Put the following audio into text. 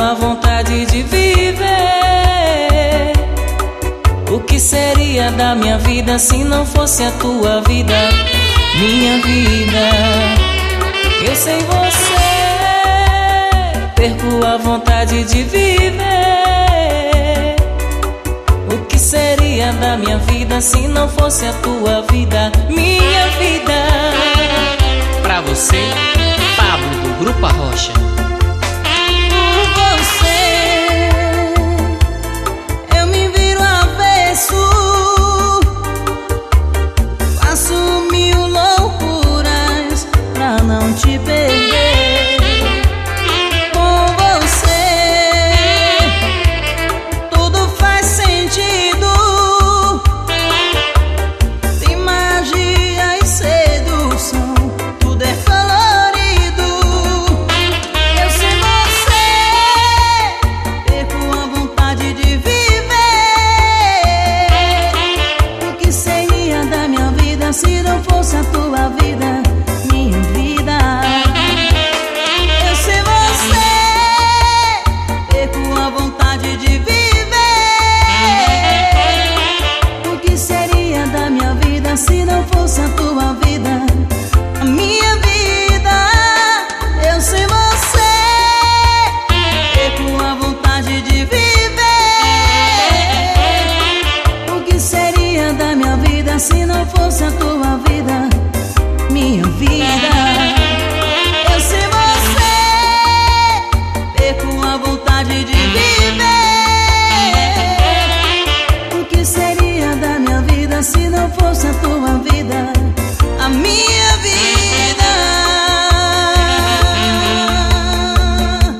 a vontade de viver. O que seria da minha vida se não fosse a tua vida, minha vida? Eu sem você perco a vontade de viver. O que seria da minha vida se não fosse a tua vida, minha vida? Pra você, Pablo do Grupo Arrocha. Por você eu me viro avesso, faço mil loucuras pra não te perder. Com você tudo faz sentido, tem magia e sedução, tudo é colorido. Eu sem você perco a vontade de viver. O que seria da minha vida se não fosse a tua vida, minha vida? Eu sem você perco a vontade de viver. O que seria da minha vida se não fosse a tua vida, a minha vida? Eu sem você perco a vontade de viver. O que seria da minha vida se não fosse a tua vida, minha vida?